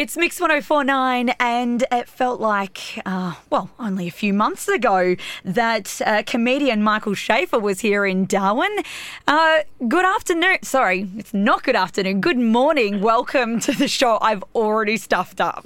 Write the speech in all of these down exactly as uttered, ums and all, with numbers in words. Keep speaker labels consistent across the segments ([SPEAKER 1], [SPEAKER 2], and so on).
[SPEAKER 1] It's Mix one oh four point nine, and it felt like, uh, well, only a few months ago that uh, comedian Michael Schaefer was here in Darwin. Uh, good afternoon. Sorry, it's not good afternoon. Good morning. Welcome to the show. I've already stuffed up.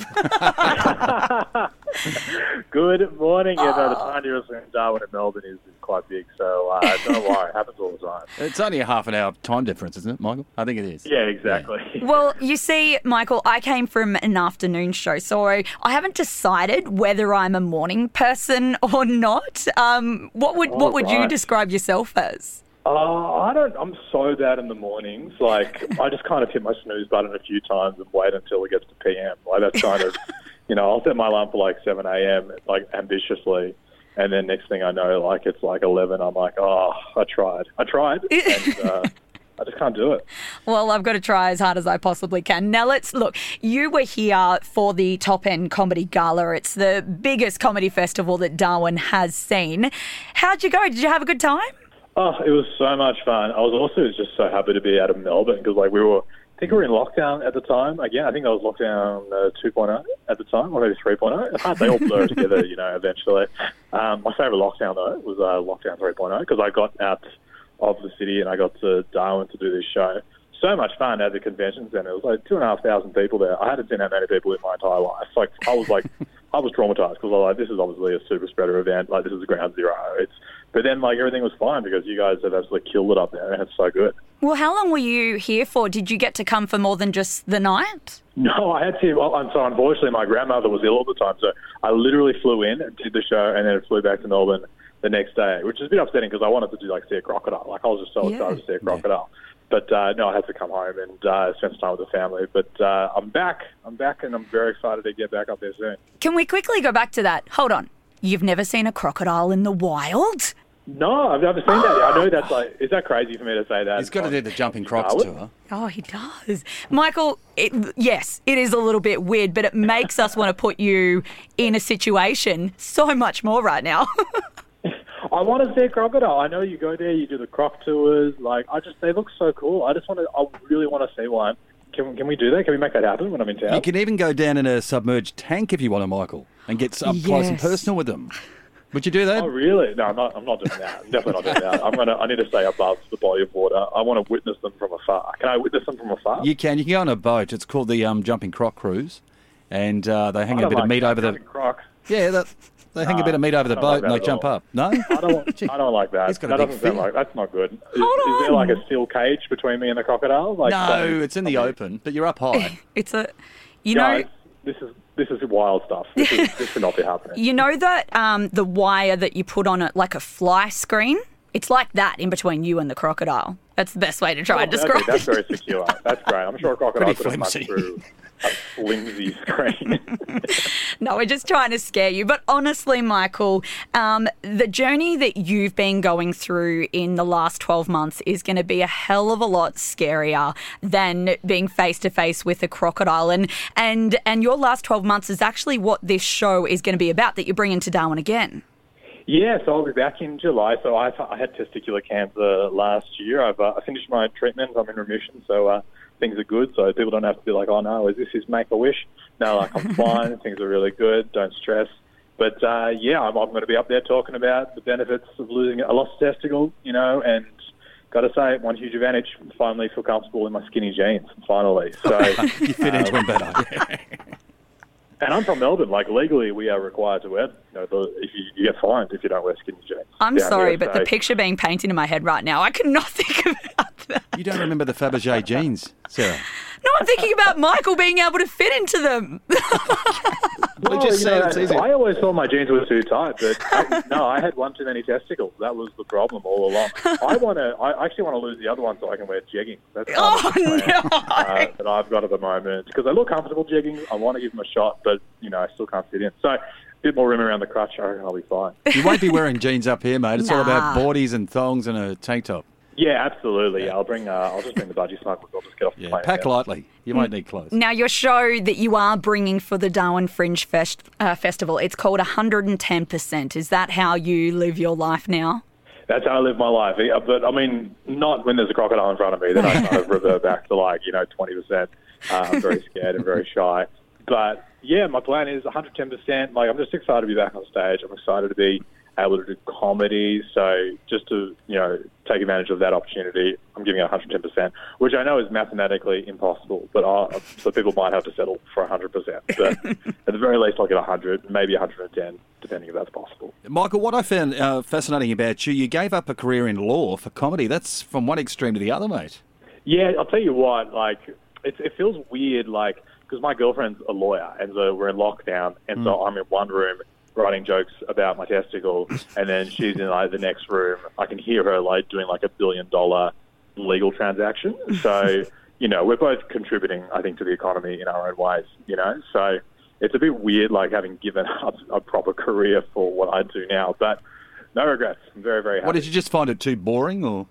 [SPEAKER 2] Good morning. Yeah, no, the time difference in Darwin and Melbourne is, is quite big, so uh, don't worry, it happens all the time.
[SPEAKER 3] It's only a half an hour time difference, isn't it, Michael? I think it is.
[SPEAKER 2] Yeah, exactly.
[SPEAKER 3] Yeah.
[SPEAKER 1] Well, you see, Michael, I came from an afternoon show, so I haven't decided whether I'm a morning person or not. Um, what would
[SPEAKER 2] Oh,
[SPEAKER 1] what would you
[SPEAKER 2] right.
[SPEAKER 1] describe yourself as?
[SPEAKER 2] Uh, I don't. I'm so bad in the mornings. Like, I just kind of hit my snooze button a few times and wait until it gets to P M. Like, that's kind of, you know, I'll set my alarm for like seven a.m. like ambitiously, and then next thing I know, like it's like eleven. I'm like, oh, I tried. I tried, and uh, I just can't do it.
[SPEAKER 1] Well, I've got to try as hard as I possibly can. Now, let's look. You were here for the Top End Comedy Gala. It's the biggest comedy festival that Darwin has seen. How'd you go? Did you have a good time?
[SPEAKER 2] Oh, it was so much fun. I was also just so happy to be out of Melbourne because, like, we were, I think we were in lockdown at the time. Again, I think I was lockdown uh, two point oh at the time, or maybe three point oh. It's hard, they all blur together, you know, eventually. Um, my favourite lockdown, though, was uh, lockdown three point oh because I got out of the city and I got to Darwin to do this show. So much fun at the convention centre. It was like two and a half thousand people there. I hadn't seen that many people in my entire life. Like, I was like, I was traumatised because I was like, this is obviously a super spreader event. Like, this is ground zero. It's, but then, like, everything was fine because you guys have absolutely killed it up there and it's so good.
[SPEAKER 1] Well, how long were you here for? Did you get to come for more than just the night?
[SPEAKER 2] No, I had to. Well, I'm so unfortunately, my grandmother was ill all the time, so I literally flew in, did the show, and then flew back to Melbourne the next day, which is a bit upsetting because I wanted to do like see a crocodile. Like, I was just so
[SPEAKER 1] Yeah.
[SPEAKER 2] excited to see a crocodile. But uh, no, I had to come home and uh, spend some time with the family. But uh, I'm back. I'm back, and I'm very excited to get back up there soon.
[SPEAKER 1] Can we quickly go back to that? Hold on. You've never seen a crocodile in the wild?
[SPEAKER 2] No, I've never seen that. I know that's like, is that crazy for me to say that?
[SPEAKER 3] He's got to do the Jumping Crocs
[SPEAKER 2] Darwin?
[SPEAKER 3] tour.
[SPEAKER 1] Oh, he does. Michael, it, yes, it is a little bit weird, but it makes us want to put you in a situation so much more right now.
[SPEAKER 2] I want to see a crocodile. I know you go there, you do the croc tours. Like, I just, they look so cool. I just want to, I really want to see one. Can, can we do that? Can we make that happen when I'm in town?
[SPEAKER 3] You can even go down in a submerged tank if you want to, Michael, and get up close and
[SPEAKER 1] Yes.
[SPEAKER 3] personal with them. Would you do that?
[SPEAKER 2] Oh, really? No, I'm not, I'm not doing that. I'm definitely not doing that. I'm gonna, I need to stay above the body of water. I want to witness them from afar. Can I witness them from afar?
[SPEAKER 3] You can. You can go on a boat. It's called the um, Jumping Croc Cruise, and uh, they hang
[SPEAKER 2] I
[SPEAKER 3] a
[SPEAKER 2] don't
[SPEAKER 3] bit of
[SPEAKER 2] like
[SPEAKER 3] meat over the.
[SPEAKER 2] having croc.
[SPEAKER 3] Yeah, that, they hang a bit of meat over the
[SPEAKER 2] I don't like
[SPEAKER 3] boat and
[SPEAKER 2] that
[SPEAKER 3] they
[SPEAKER 2] at
[SPEAKER 3] jump
[SPEAKER 2] all.
[SPEAKER 3] up. No,
[SPEAKER 2] I don't, I don't like that.
[SPEAKER 3] He's got a
[SPEAKER 2] That
[SPEAKER 3] big
[SPEAKER 2] doesn't sound
[SPEAKER 3] fear.
[SPEAKER 2] like, that's not good. Is,
[SPEAKER 1] Hold
[SPEAKER 2] is there
[SPEAKER 1] on.
[SPEAKER 2] like a steel cage between me and the crocodile? Like,
[SPEAKER 3] no,
[SPEAKER 2] something-
[SPEAKER 3] it's in the
[SPEAKER 2] something-
[SPEAKER 3] open, but you're up high.
[SPEAKER 1] It's a, you know,
[SPEAKER 2] Guys, this is this is wild stuff. This, is, this should not be happening.
[SPEAKER 1] you know that um, the wire that you put on it like a fly screen? It's like that in between you and the crocodile. That's the best way to try and
[SPEAKER 2] Okay,
[SPEAKER 1] describe
[SPEAKER 2] that's
[SPEAKER 1] it.
[SPEAKER 2] very secure. That's great. I'm sure a crocodile
[SPEAKER 3] Pretty
[SPEAKER 2] could have mucked
[SPEAKER 3] flimsy.
[SPEAKER 2] through a flimsy screen.
[SPEAKER 1] No, we're just trying to scare you. But honestly, Michael, um, the journey that you've been going through in the last twelve months is going to be a hell of a lot scarier than being face to face with a crocodile. And, and, and your last twelve months is actually what this show is going to be about, that you're bringing to Darwin again.
[SPEAKER 2] Yeah, so I'll be back in July. So I, I had testicular cancer last year. I've uh, I finished my treatment. I'm in remission, so uh, things are good. So people don't have to be like, oh no, is this his Make-A-Wish? No, like, I'm fine. Things are really good. Don't stress. But uh, yeah, I'm, I'm going to be up there talking about the benefits of losing a lost testicle, you know, and got to say, one huge advantage, finally feel comfortable in my skinny jeans, finally. So,
[SPEAKER 3] You fit into them better.
[SPEAKER 2] and I'm from Melbourne. Like, legally, we are required to wear, you know, the, if you, you get fined if you don't wear skinny jeans.
[SPEAKER 1] I'm
[SPEAKER 2] down
[SPEAKER 1] sorry,
[SPEAKER 2] here.
[SPEAKER 1] but
[SPEAKER 2] So-
[SPEAKER 1] the picture being painted in my head right now, I cannot think about that.
[SPEAKER 3] You don't remember the Fabergé jeans, Sarah?
[SPEAKER 1] No, I'm thinking about Michael being able to fit into them.
[SPEAKER 3] We just
[SPEAKER 2] you
[SPEAKER 3] said
[SPEAKER 2] know,
[SPEAKER 3] it's easy.
[SPEAKER 2] I always thought my jeans were too tight, but I, no, I had one too many testicles. That was the problem all along. I want to. I actually want to lose the other one so I can wear jeggings. That's kind
[SPEAKER 1] Oh,
[SPEAKER 2] of the plan,
[SPEAKER 1] no.
[SPEAKER 2] uh, that I've got at the moment because they look comfortable jeggings. I want to give them a shot, but you know, I still can't fit in. So a bit more room around the crotch. I reckon I'll be fine.
[SPEAKER 3] You won't be wearing jeans up here, mate. It's all about
[SPEAKER 1] Nah.
[SPEAKER 3] boardies and thongs and a tank top.
[SPEAKER 2] Yeah, absolutely. Yeah, I'll bring. Uh, I'll just bring the budgie smugglers. I'll just get off the
[SPEAKER 3] Yeah,
[SPEAKER 2] plane.
[SPEAKER 3] pack
[SPEAKER 2] yeah.
[SPEAKER 3] lightly. You won't need clothes.
[SPEAKER 1] Now, your show that you are bringing for the Darwin Fringe Fest, uh, Festival, it's called one hundred ten percent. Is that how you live your life now?
[SPEAKER 2] That's how I live my life. Yeah, but, I mean, not when there's a crocodile in front of me. Then I kind of revert back to, like, you know, twenty percent. Uh, I'm very scared and very shy. but yeah, my plan is one hundred ten percent. Like, I'm just excited to be back on stage. I'm excited to be able to do comedy. So just to, you know, take advantage of that opportunity, I'm giving it one hundred ten percent, which I know is mathematically impossible, but I, so people might have to settle for one hundred percent. But at the very least, I'll get one hundred, maybe one hundred ten, depending if that's possible.
[SPEAKER 3] Michael, what I found uh, fascinating about you, you gave up a career in law for comedy. That's from one extreme to the other, mate.
[SPEAKER 2] Yeah, I'll tell you what, like, it, it feels weird, like, because my girlfriend's a lawyer, and so we're in lockdown, and mm. so I'm in one room writing jokes about my testicle, and then she's in like the next room. I can hear her like doing like a billion dollar legal transaction. So, you know, we're both contributing, I think, to the economy in our own ways, you know. So it's a bit weird, like having given up a proper career for what I do now, but no regrets. I'm very, very happy.
[SPEAKER 3] What, did you just find it too boring, or?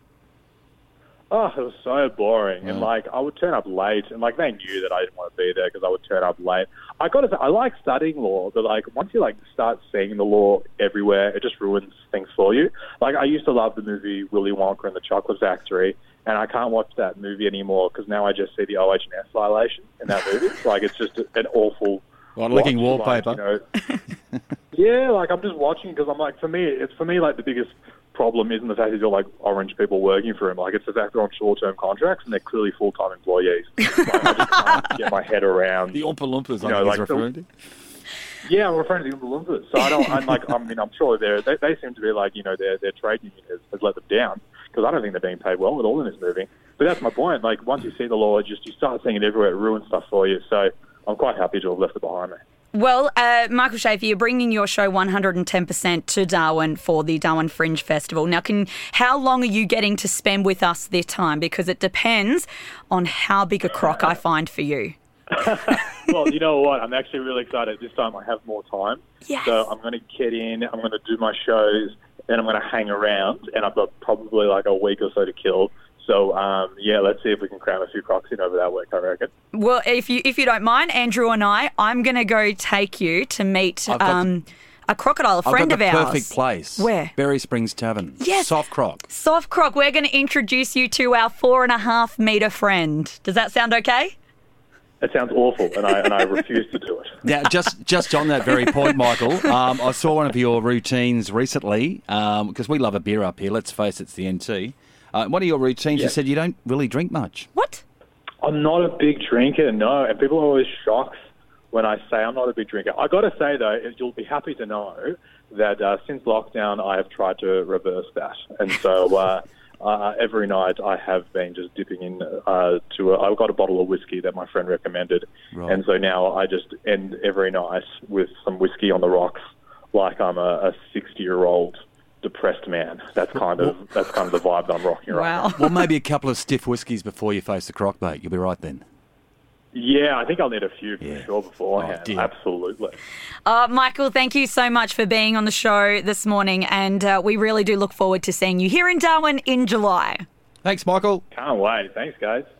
[SPEAKER 2] Oh, it was so boring.
[SPEAKER 3] Yeah.
[SPEAKER 2] And, like, I would turn up late. And, like, they knew that I didn't want to be there because I would turn up late. I got to say, I like studying law, but, like, once you, like, start seeing the law everywhere, it just ruins things for you. Like, I used to love the movie Willy Wonka and the Chocolate Factory, and I can't watch that movie anymore because now I just see the O H and S violation in that movie. Like, it's just an awful...
[SPEAKER 3] Like licking wallpaper.
[SPEAKER 2] Like, you know, yeah, like, I'm just watching because I'm like, for me, it's for me, like, the biggest problem isn't the fact that you're like orange people working for him. Like, it's the fact they're on short-term contracts and they're clearly full-time employees. Like, I just can't get my head around
[SPEAKER 3] the Oompa Loompas.
[SPEAKER 2] You know,
[SPEAKER 3] I think
[SPEAKER 2] like
[SPEAKER 3] he's referring to.
[SPEAKER 2] Yeah, I'm referring to the Oompa Loompas. So I don't. I'm like, I mean, I'm sure they're they, they seem to be like, you know, their their trade union has, has let them down because I don't think they're being paid well at all in this movie. But that's my point. Like, once you see the law, just you start seeing it everywhere. It ruins stuff for you. So I'm quite happy to have left it behind me.
[SPEAKER 1] Well, uh, Michael Schaffer, you're bringing your show one hundred ten percent to Darwin for the Darwin Fringe Festival. Now, can how long are you getting to spend with us this time? Because it depends on how big a crock I find for you.
[SPEAKER 2] Well, you know what? I'm actually really excited. This time I have more time.
[SPEAKER 1] Yes.
[SPEAKER 2] So I'm going to get in, I'm going to do my shows, and I'm going to hang around, and I've got probably like a week or so to kill. So, um, yeah, let's see if we can cram a few crocks in over that week, I reckon.
[SPEAKER 1] Well, if you if you don't mind, Andrew and I, I'm going to go take you to meet um,
[SPEAKER 3] the,
[SPEAKER 1] a crocodile, a friend
[SPEAKER 3] I've got
[SPEAKER 1] of
[SPEAKER 3] the
[SPEAKER 1] ours.
[SPEAKER 3] perfect place.
[SPEAKER 1] Where?
[SPEAKER 3] Berry Springs Tavern.
[SPEAKER 1] Yes.
[SPEAKER 3] Soft croc.
[SPEAKER 1] Soft croc. We're going to introduce you to our four and a half metre friend. Does that sound okay?
[SPEAKER 2] It sounds awful, and I and I refuse to do it.
[SPEAKER 3] Now, just just on that very point, Michael, um, I saw one of your routines recently, because um, we love a beer up here. Let's face it, it's the N T. Uh, one of your routines,
[SPEAKER 2] yeah.
[SPEAKER 3] you said you don't really drink much.
[SPEAKER 1] What?
[SPEAKER 2] I'm not a big drinker, no. And people are always shocked when I say I'm not a big drinker. I got to say, though, you'll be happy to know that uh, since lockdown, I have tried to reverse that. And so uh, uh, every night I have been just dipping in uh, to a, I've got a bottle of whiskey that my friend recommended. Right. And so now I just end every night with some whiskey on the rocks like I'm a sixty-year-old depressed man. That's kind of that's kind of the vibe that I'm rocking around.
[SPEAKER 1] Wow.
[SPEAKER 3] Well, maybe a couple of stiff whiskies before you face the croc bait. You'll be right then.
[SPEAKER 2] Yeah, I think I'll need a few
[SPEAKER 3] yeah.
[SPEAKER 2] for sure beforehand.
[SPEAKER 3] Oh,
[SPEAKER 2] absolutely.
[SPEAKER 1] Uh, Michael, thank you so much for being on the show this morning, and uh, we really do look forward to seeing you here in Darwin in July.
[SPEAKER 3] Thanks, Michael.
[SPEAKER 2] Can't wait. Thanks, guys.